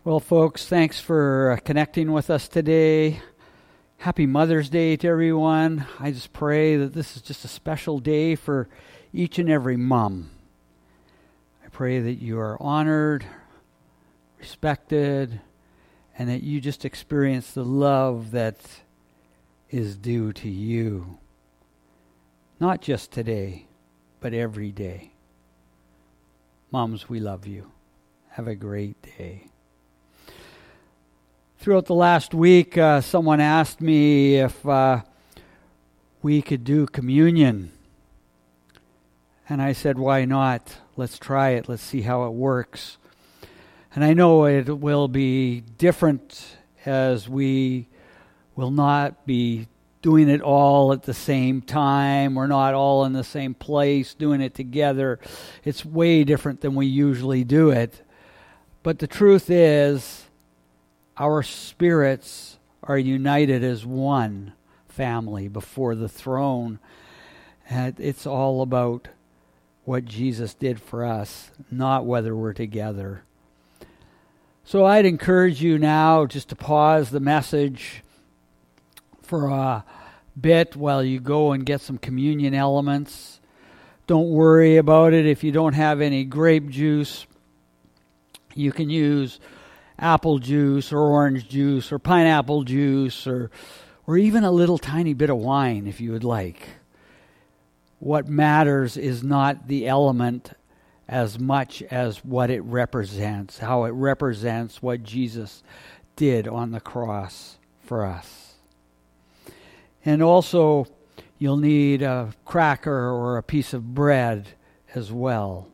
Well, folks, thanks for connecting with us today. Happy Mother's Day to everyone. I just pray that this is just a special day for each and every mom. I pray that you are honored, respected, and that you just experience the love that is due to you. Not just today, but every day. Moms, we love you. Have a great day. Throughout the last week, someone asked me if we could do communion. And I said, why not? Let's try it. Let's see how it works. And I know it will be different, as we will not be doing it all at the same time. We're not all in the same place doing it together. It's way different than we usually do it. But the truth is, our spirits are united as one family before the throne. And it's all about what Jesus did for us, not whether we're together. So I'd encourage you now just to pause the message for a bit while you go and get some communion elements. Don't worry about it if you don't have any grape juice. You can use apple juice or orange juice or pineapple juice or even a little tiny bit of wine if you would like. What matters is not the element as much as what it represents, how it represents what Jesus did on the cross for us. And also, you'll need a cracker or a piece of bread as well.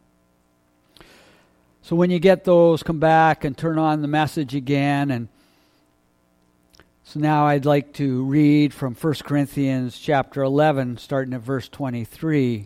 So when you get those, come back and turn on the message again. And so now I'd like to read from 1 Corinthians chapter 11, starting at verse 23,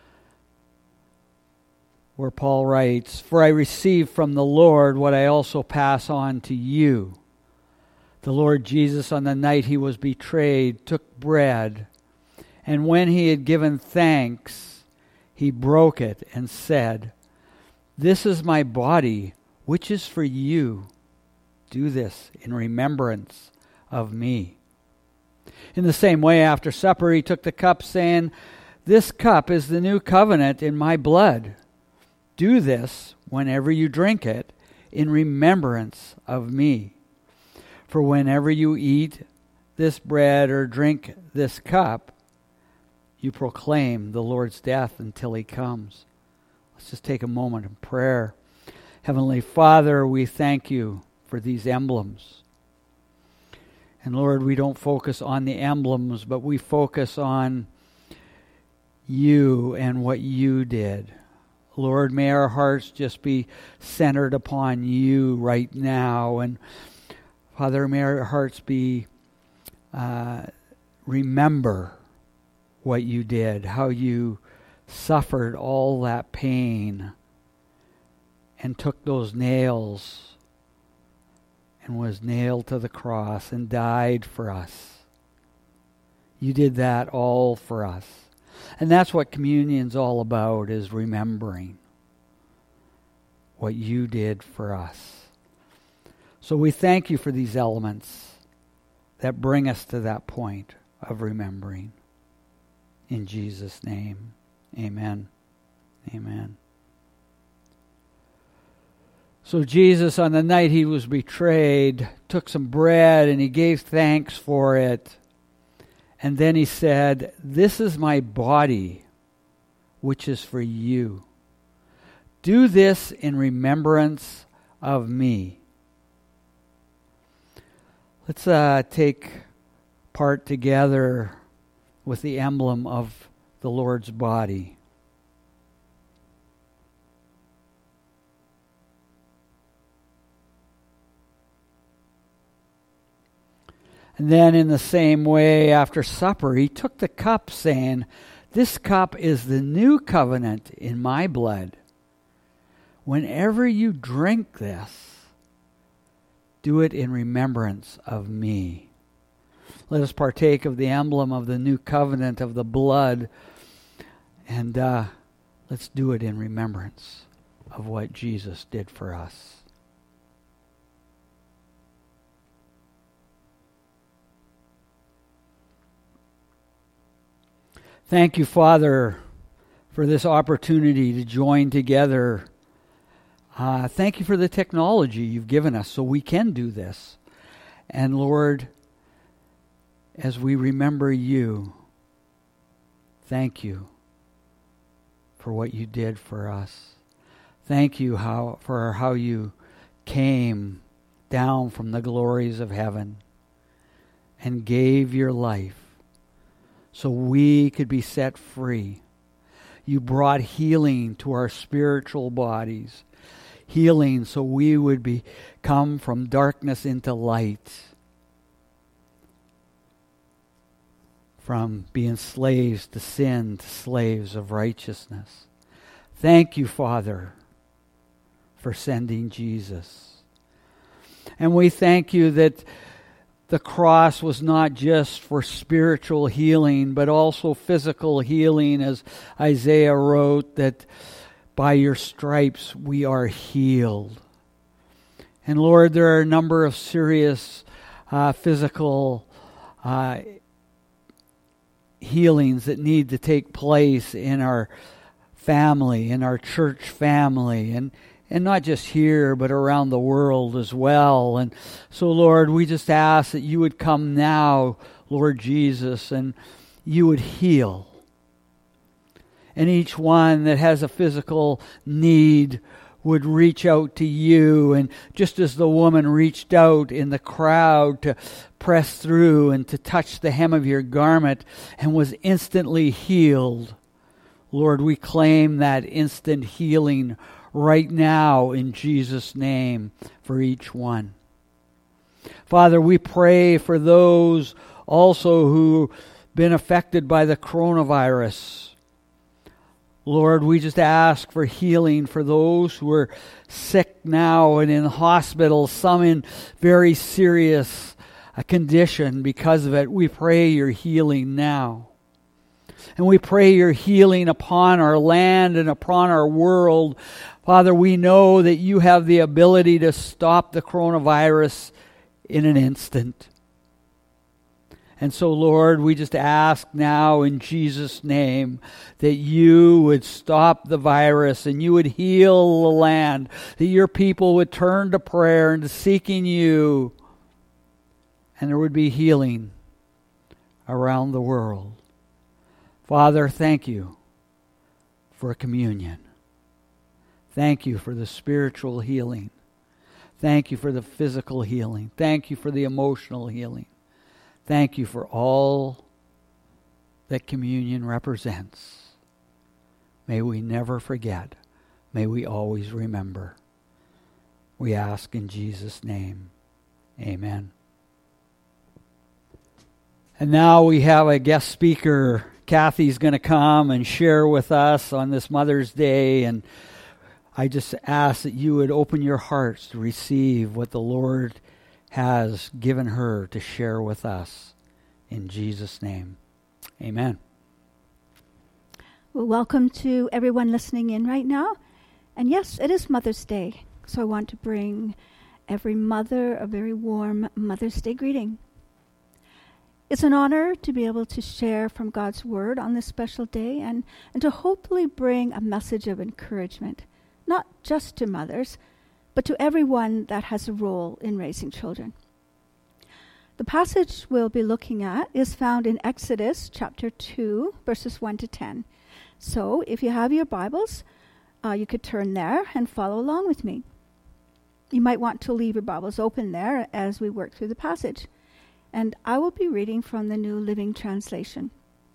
where Paul writes, "For I received from the Lord what I also pass on to you. The Lord Jesus, on the night he was betrayed, took bread, and when he had given thanks, he broke it and said, 'This is my body, which is for you. Do this in remembrance of me.' In the same way, after supper, he took the cup, saying, 'This cup is the new covenant in my blood. Do this whenever you drink it in remembrance of me. For whenever you eat this bread or drink this cup, you proclaim the Lord's death until he comes.'" Let's just take a moment in prayer. Heavenly Father, we thank you for these emblems. And Lord, we don't focus on the emblems, but we focus on you and what you did. Lord, may our hearts just be centered upon you right now. And Father, may our hearts be remember what you did, how you suffered all that pain and took those nails and was nailed to the cross and died for us. You did that all for us. And that's what communion's all about, is remembering what you did for us. So we thank you for these elements that bring us to that point of remembering. In Jesus' name. Amen. Amen. So Jesus, on the night he was betrayed, took some bread and he gave thanks for it. And then he said, "This is my body, which is for you. Do this in remembrance of me." Let's take part together with the emblem of the Lord's body. And then in the same way, after supper, he took the cup, saying, "This cup is the new covenant in my blood. Whenever you drink this, do it in remembrance of me." Let us partake of the emblem of the new covenant of the blood, and let's do it in remembrance of what Jesus did for us. Thank you, Father, for this opportunity to join together. Thank you for the technology you've given us so we can do this. And Lord, as we remember you, thank you for what you did for us. Thank you for how you came down from the glories of heaven and gave your life so we could be set free. You brought healing to our spiritual bodies, healing so we would come from darkness into light, from being slaves to sin to slaves of righteousness. Thank you, Father, for sending Jesus. And we thank you that the cross was not just for spiritual healing, but also physical healing, as Isaiah wrote, that by your stripes we are healed. And Lord, there are a number of serious physical healings that need to take place in our family, in our church family, and not just here, but around the world as well. And so, Lord, we just ask that you would come now, Lord Jesus, and you would heal. And each one that has a physical need would reach out to you. And just as the woman reached out in the crowd to press through and to touch the hem of your garment and was instantly healed, Lord, we claim that instant healing right now in Jesus' name for each one. Father, we pray for those also who've been affected by the coronavirus. Lord, we just ask for healing for those who are sick now and in hospitals, some in very serious condition because of it. We pray your healing now. And we pray your healing upon our land and upon our world. Father, we know that you have the ability to stop the coronavirus in an instant. And so, Lord, we just ask now in Jesus' name that you would stop the virus and you would heal the land, that your people would turn to prayer and to seeking you, and there would be healing around the world. Father, thank you for communion. Thank you for the spiritual healing. Thank you for the physical healing. Thank you for the emotional healing. Thank you for all that communion represents. May we never forget. May we always remember. We ask in Jesus' name. Amen. And now we have a guest speaker. Kathy's going to come and share with us on this Mother's Day, and I just ask that you would open your hearts to receive what the Lord has given her to share with us. In Jesus' name, amen. Well, welcome to everyone listening in right now. And yes, it is Mother's Day, so I want to bring every mother a very warm Mother's Day greeting. It's an honor to be able to share from God's Word on this special day and to hopefully bring a message of encouragement, not just to mothers, but to everyone that has a role in raising children. The passage we'll be looking at is found in Exodus chapter 2, verses 1 to 10. So if you have your Bibles, you could turn there and follow along with me. You might want to leave your Bibles open there as we work through the passage. And I will be reading from the New Living Translation.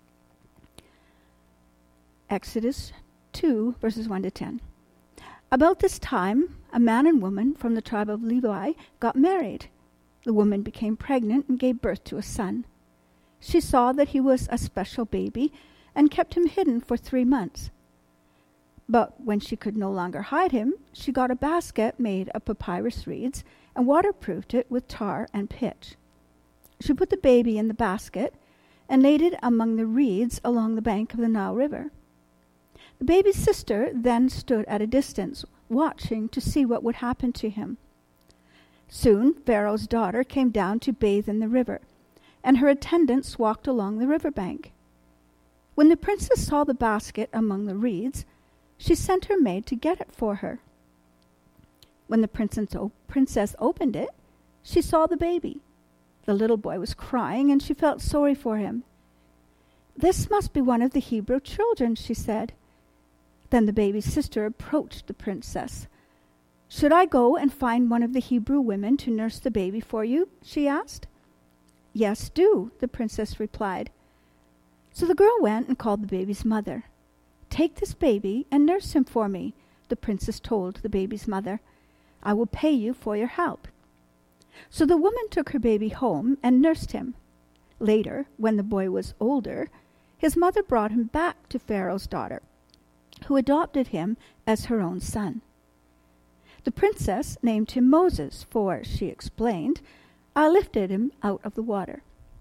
Exodus 2, verses 1 to 10. About this time, a man and woman from the tribe of Levi got married. The woman became pregnant and gave birth to a son. She saw that he was a special baby and kept him hidden for 3 months. But when she could no longer hide him, she got a basket made of papyrus reeds and waterproofed it with tar and pitch. She put the baby in the basket and laid it among the reeds along the bank of the Nile River. The baby's sister then stood at a distance, watching to see what would happen to him. Soon Pharaoh's daughter came down to bathe in the river, and her attendants walked along the riverbank. When the princess saw the basket among the reeds, she sent her maid to get it for her. When the princess opened it, she saw the baby. The little boy was crying, and she felt sorry for him. "This must be one of the Hebrew children," she said. Then the baby's sister approached the princess. "Should I go and find one of the Hebrew women to nurse the baby for you?" she asked. "Yes, do," the princess replied. So the girl went and called the baby's mother. "Take this baby and nurse him for me," the princess told the baby's mother. "I will pay you for your help." So the woman took her baby home and nursed him. Later, when the boy was older, his mother brought him back to Pharaoh's daughter, who adopted him as her own son. The princess named him Moses, for, she explained, I lifted him out of the water.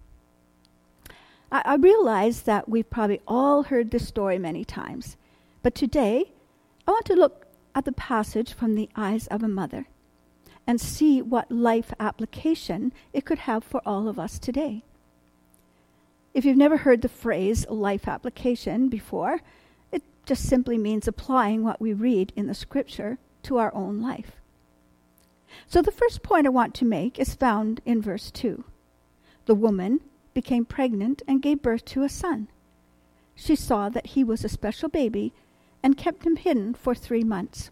I realize that we've probably all heard this story many times, but today I want to look at the passage from the eyes of a mother and see what life application it could have for all of us today. If you've never heard the phrase life application before, it just simply means applying what we read in the scripture to our own life. So the first point I want to make is found in verse 2. The woman became pregnant and gave birth to a son. She saw that he was a special baby and kept him hidden for 3 months.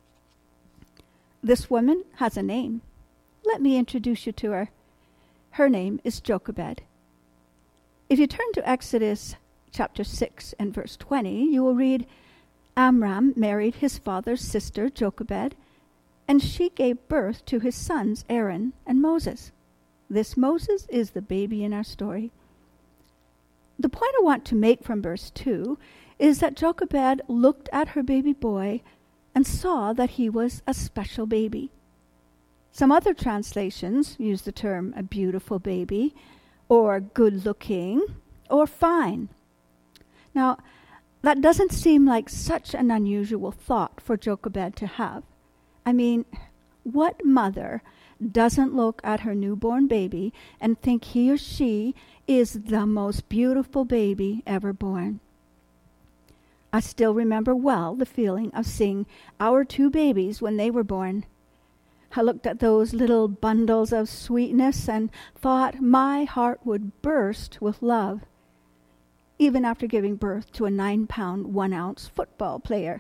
This woman has a name. Let me introduce you to her. Her name is Jochebed. If you turn to Exodus chapter 6 and verse 20, you will read, Amram married his father's sister Jochebed, and she gave birth to his sons Aaron and Moses. This Moses is the baby in our story. The point I want to make from verse 2 is that Jochebed looked at her baby boy and saw that he was a special baby. Some other translations use the term a beautiful baby, or good looking, or fine. Now, that doesn't seem like such an unusual thought for Jochebed to have. I mean, what mother doesn't look at her newborn baby and think he or she is the most beautiful baby ever born? I still remember well the feeling of seeing our 2 babies when they were born. I looked at those little bundles of sweetness and thought my heart would burst with love, even after giving birth to a 9-pound, 1-ounce football player.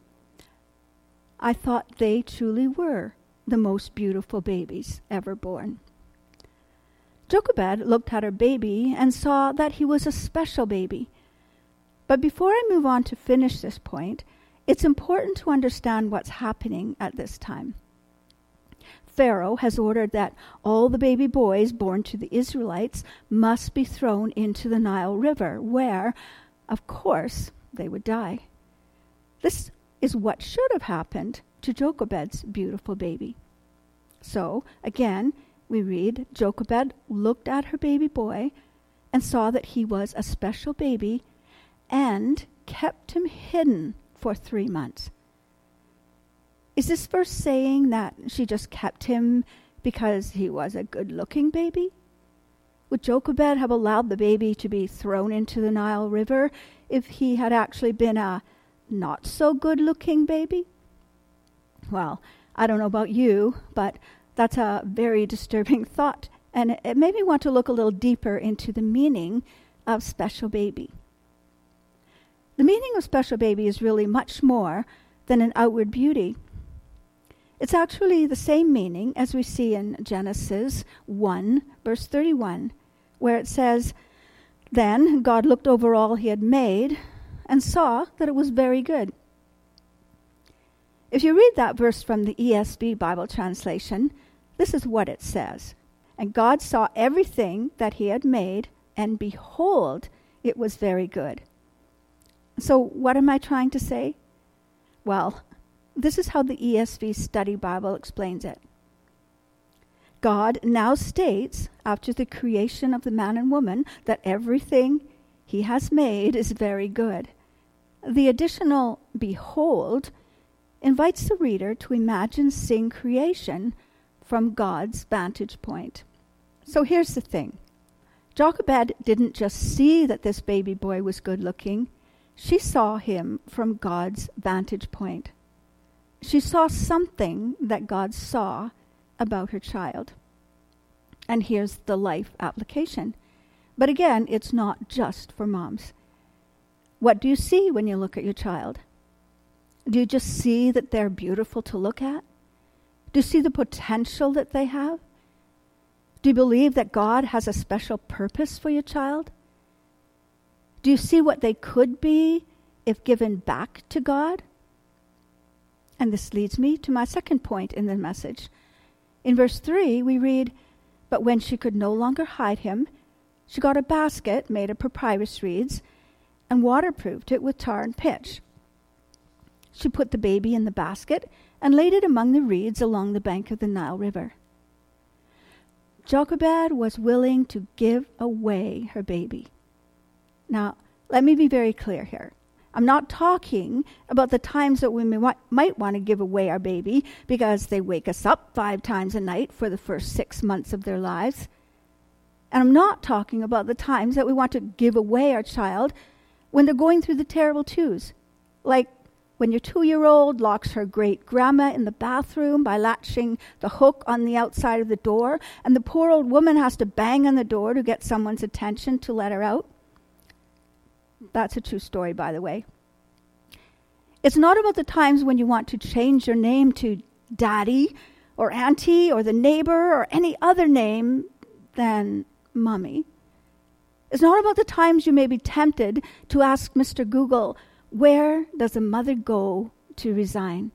I thought they truly were the most beautiful babies ever born. Jochebed looked at her baby and saw that he was a special baby. But before I move on to finish this point, it's important to understand what's happening at this time. Pharaoh has ordered that all the baby boys born to the Israelites must be thrown into the Nile River, where, of course, they would die. This is what should have happened to Jochebed's beautiful baby. So, again, we read, Jochebed looked at her baby boy and saw that he was a special baby and kept him hidden for 3 months. Is this verse saying that she just kept him because he was a good-looking baby? Would Jochebed have allowed the baby to be thrown into the Nile River if he had actually been a not-so-good-looking baby? Well, I don't know about you, but that's a very disturbing thought, and it made me want to look a little deeper into the meaning of special baby. The meaning of special baby is really much more than an outward beauty. It's actually the same meaning as we see in Genesis 1, verse 31, where it says, Then God looked over all he had made and saw that it was very good. If you read that verse from the ESV Bible translation, this is what it says. And God saw everything that he had made, and behold, it was very good. So what am I trying to say? Well, this is how the ESV Study Bible explains it. God now states, after the creation of the man and woman, that everything he has made is very good. The additional behold invites the reader to imagine seeing creation from God's vantage point. So here's the thing. Jochebed didn't just see that this baby boy was good looking. She saw him from God's vantage point. She saw something that God saw about her child. And here's the life application. But again, it's not just for moms. What do you see when you look at your child? Do you just see that they're beautiful to look at? Do you see the potential that they have? Do you believe that God has a special purpose for your child? Do you see what they could be if given back to God? And this leads me to my second point in the message. In verse 3, we read, "But when she could no longer hide him, she got a basket made of papyrus reeds and waterproofed it with tar and pitch. She put the baby in the basket and laid it among the reeds along the bank of the Nile River." Jochebed was willing to give away her baby. Now, let me be very clear here. I'm not talking about the times that we might want to give away our baby because they wake us up 5 times a night for the first 6 months of their lives. And I'm not talking about the times that we want to give away our child when they're going through the terrible twos. Like when your 2-year-old locks her great-grandma in the bathroom by latching the hook on the outside of the door, and the poor old woman has to bang on the door to get someone's attention to let her out. That's a true story, by the way. It's not about the times when you want to change your name to Daddy or Auntie or the neighbor or any other name than Mommy. It's not about the times you may be tempted to ask Mr. Google, where does a mother go to resign?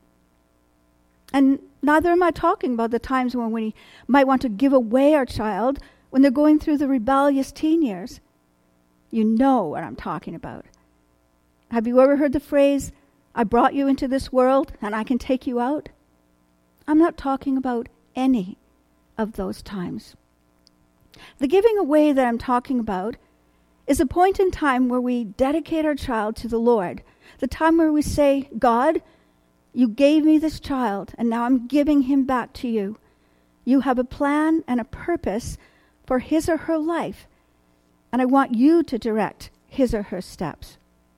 And neither am I talking about the times when we might want to give away our child when they're going through the rebellious teen years. You know what I'm talking about. Have you ever heard the phrase, "I brought you into this world and I can take you out"? I'm not talking about any of those times. The giving away that I'm talking about is a point in time where we dedicate our child to the Lord. The time where we say, "God, you gave me this child and now I'm giving him back to you. You have a plan and a purpose for his or her life, and I want you to direct his or her steps."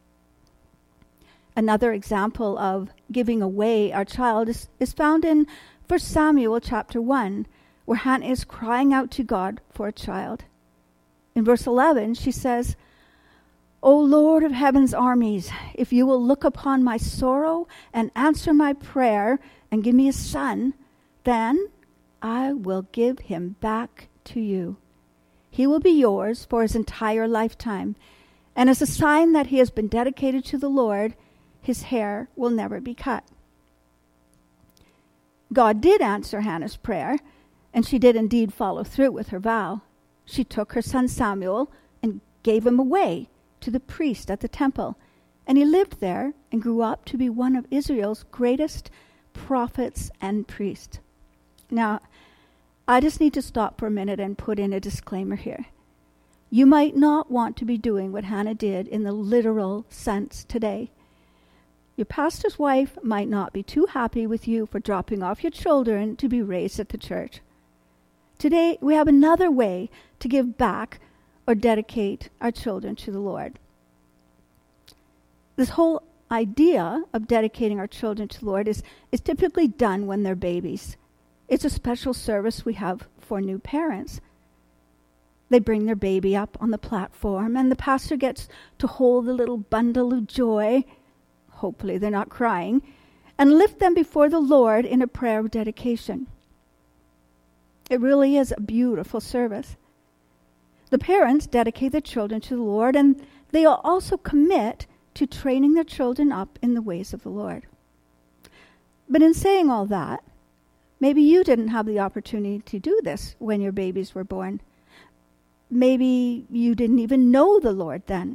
Another example of giving away our child is found in 1 Samuel chapter 1, where Hannah is crying out to God for a child. In verse 11, she says, "O Lord of heaven's armies, if you will look upon my sorrow and answer my prayer and give me a son, then I will give him back to you. He will be yours for his entire lifetime, and as a sign that he has been dedicated to the Lord, his hair will never be cut." God did answer Hannah's prayer, and she did indeed follow through with her vow. She took her son Samuel and gave him away to the priest at the temple, and he lived there and grew up to be one of Israel's greatest prophets and priests. Now, I just need to stop for a minute and put in a disclaimer here. You might not want to be doing what Hannah did in the literal sense today. Your pastor's wife might not be too happy with you for dropping off your children to be raised at the church. Today, we have another way to give back or dedicate our children to the Lord. This whole idea of dedicating our children to the Lord is typically done when they're babies. It's a special service we have for new parents. They bring their baby up on the platform, and the pastor gets to hold the little bundle of joy, hopefully they're not crying, and lift them before the Lord in a prayer of dedication. It really is a beautiful service. The parents dedicate their children to the Lord, and they also commit to training their children up in the ways of the Lord. But in saying all that, maybe you didn't have the opportunity to do this when your babies were born. Maybe you didn't even know the Lord then.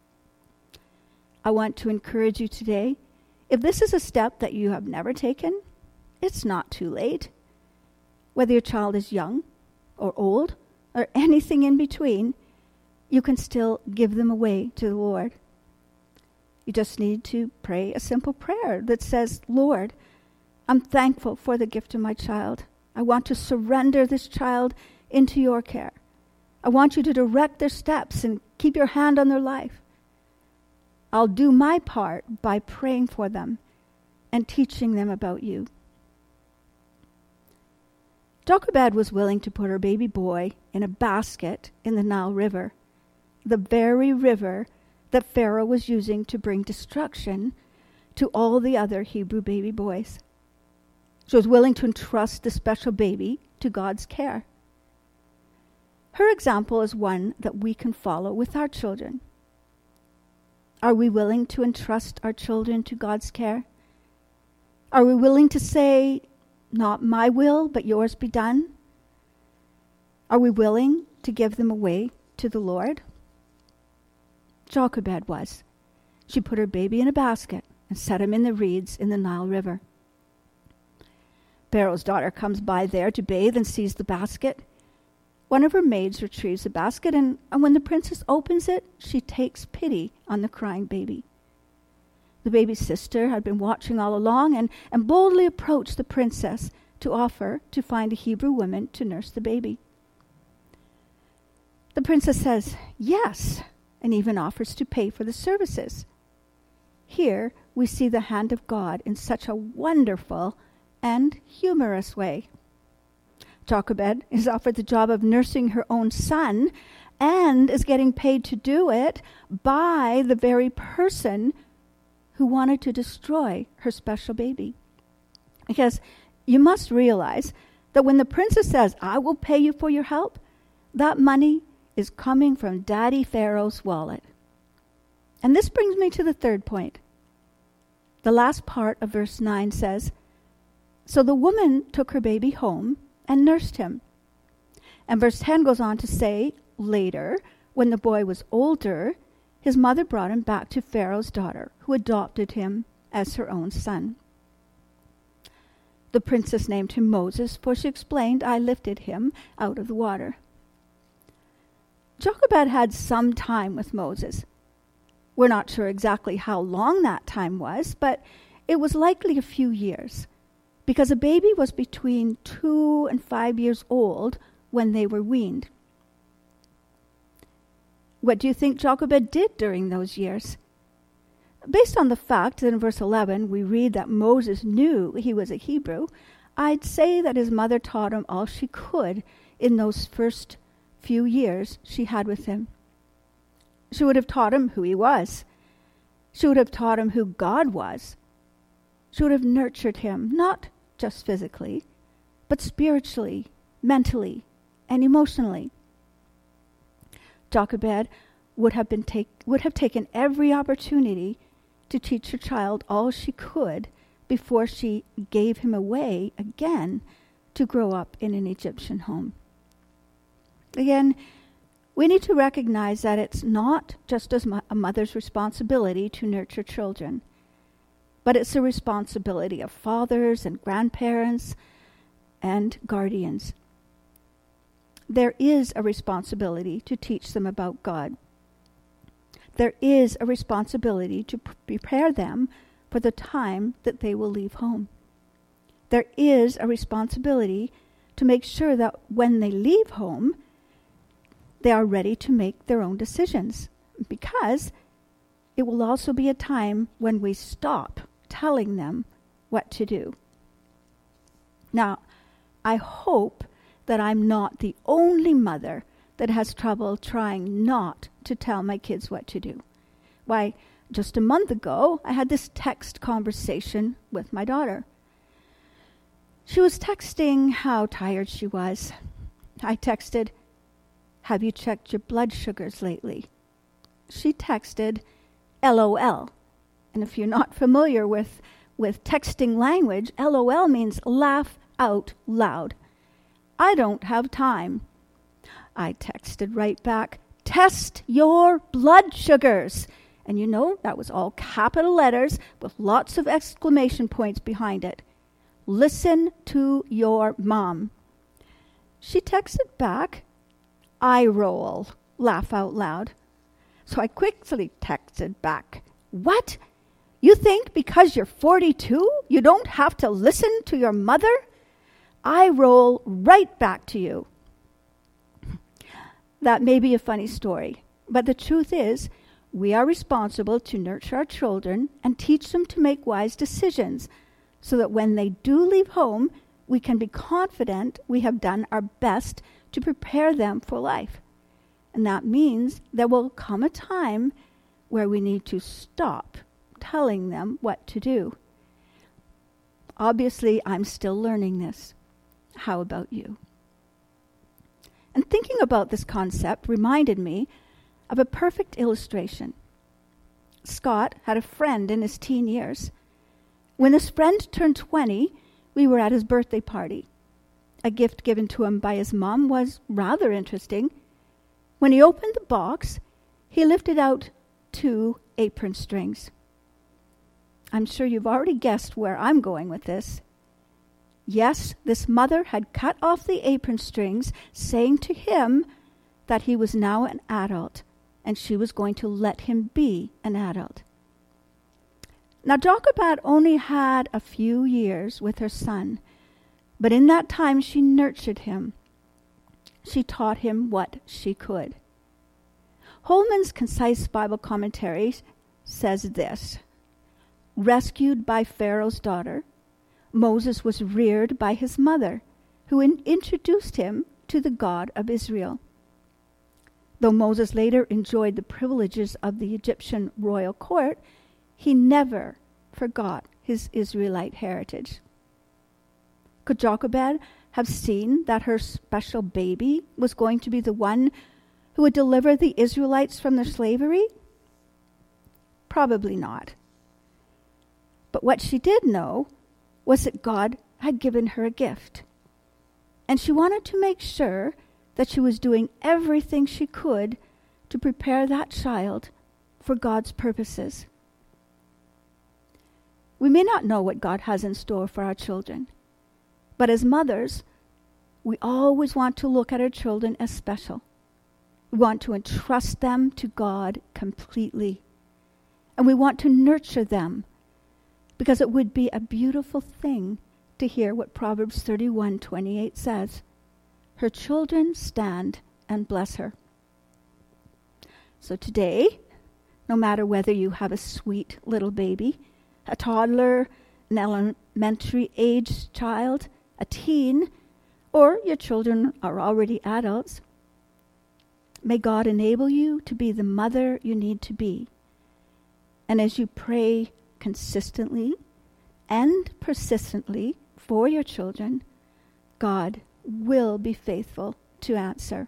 I want to encourage you today, if this is a step that you have never taken, it's not too late. Whether your child is young or old or anything in between, you can still give them away to the Lord. You just need to pray a simple prayer that says, "Lord, I'm thankful for the gift of my child. I want to surrender this child into your care. I want you to direct their steps and keep your hand on their life. I'll do my part by praying for them and teaching them about you. Jochebed was willing to put her baby boy in a basket in the Nile River, the very river that Pharaoh was using to bring destruction to all the other Hebrew baby boys. She was willing to entrust the special baby to God's care. Her example is one that we can follow with our children. Are we willing to entrust our children to God's care? Are we willing to say, not my will, but yours be done? Are we willing to give them away to the Lord? Jochebed was. She put her baby in a basket and set him in the reeds in the Nile River. Pharaoh's daughter comes by there to bathe and sees the basket. One of her maids retrieves the basket, and when the princess opens it, she takes pity on the crying baby. The baby's sister had been watching all along and boldly approached the princess to offer to find a Hebrew woman to nurse the baby. The princess says yes, and even offers to pay for the services. Here we see the hand of God in such a wonderful and humorous way. Jochebed is offered the job of nursing her own son and is getting paid to do it by the very person who wanted to destroy her special baby. Because you must realize that when the princess says, I will pay you for your help, that money is coming from Daddy Pharaoh's wallet. And this brings me to the third point. The last part of verse 9 says, so the woman took her baby home and nursed him. And verse 10 goes on to say, later, when the boy was older, his mother brought him back to Pharaoh's daughter, who adopted him as her own son. The princess named him Moses, for she explained, I lifted him out of the water. Jochebed had some time with Moses. We're not sure exactly how long that time was, but it was likely a few years, because a baby was between 2 and 5 years old when they were weaned. What do you think Jochebed did during those years? Based on the fact that in verse 11 we read that Moses knew he was a Hebrew, I'd say that his mother taught him all she could in those first few years she had with him. She would have taught him who he was. She would have taught him who God was. She would have nurtured him, not just physically, but spiritually, mentally, and emotionally. Jochebed would have taken every opportunity to teach her child all she could before she gave him away again to grow up in an Egyptian home. Again, we need to recognize that it's not just a mother's responsibility to nurture children, but it's the responsibility of fathers and grandparents and guardians. There is a responsibility to teach them about God. There is a responsibility to prepare them for the time that they will leave home. There is a responsibility to make sure that when they leave home, they are ready to make their own decisions, because it will also be a time when we stop telling them what to do. Now, I hope that I'm not the only mother that has trouble trying not to tell my kids what to do. Why, just a month ago, I had this text conversation with my daughter. She was texting how tired she was. I texted, have you checked your blood sugars lately? She texted, LOL. And if you're not familiar with texting language, LOL means laugh out loud. I don't have time. I texted right back, test your blood sugars. And you know, that was all capital letters with lots of exclamation points behind it. Listen to your mom. She texted back, eye roll, laugh out loud. So I quickly texted back, what? You think because you're 42, you don't have to listen to your mother? I roll right back to you. that may be a funny story, but the truth is, we are responsible to nurture our children and teach them to make wise decisions so that when they do leave home, we can be confident we have done our best to prepare them for life. And that means there will come a time where we need to stop telling them what to do. Obviously, I'm still learning this. How about you? And thinking about this concept reminded me of a perfect illustration. Scott had a friend in his teen years. When his friend turned 20, we were at his birthday party. A gift given to him by his mom was rather interesting. When he opened the box, he lifted out 2 apron strings. I'm sure you've already guessed where I'm going with this. Yes, this mother had cut off the apron strings, saying to him that he was now an adult, and she was going to let him be an adult. Now, Jochebed only had a few years with her son, but in that time she nurtured him. She taught him what she could. Holman's concise Bible commentary says this: rescued by Pharaoh's daughter, Moses was reared by his mother, who introduced him to the God of Israel. Though Moses later enjoyed the privileges of the Egyptian royal court, he never forgot his Israelite heritage. Could Jochebed have seen that her special baby was going to be the one who would deliver the Israelites from their slavery? Probably not. But what she did know was that God had given her a gift. And she wanted to make sure that she was doing everything she could to prepare that child for God's purposes. We may not know what God has in store for our children, but as mothers, we always want to look at our children as special. We want to entrust them to God completely. And we want to nurture them, because it would be a beautiful thing to hear what Proverbs 31:28 says. Her children stand and bless her. So today, no matter whether you have a sweet little baby, a toddler, an elementary age child, a teen, or your children are already adults, may God enable you to be the mother you need to be. And as you pray consistently and persistently for your children, God will be faithful to answer.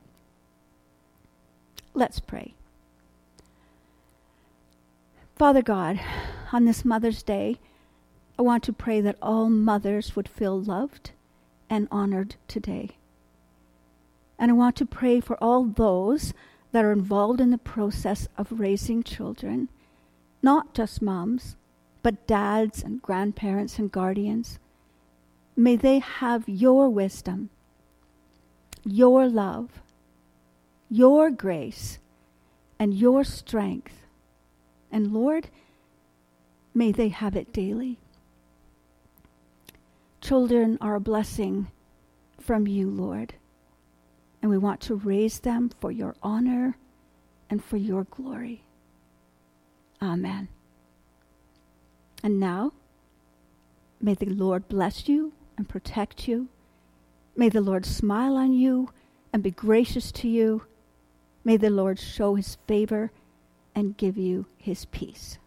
Let's pray. Father God, on this Mother's Day, I want to pray that all mothers would feel loved and honored today. And I want to pray for all those that are involved in the process of raising children, not just moms, but dads and grandparents and guardians. May they have your wisdom, your love, your grace, and your strength. And Lord, may they have it daily. Children are a blessing from you, Lord, and we want to raise them for your honor and for your glory. Amen. And now, may the Lord bless you and protect you. May the Lord smile on you and be gracious to you. May the Lord show his favor and give you his peace.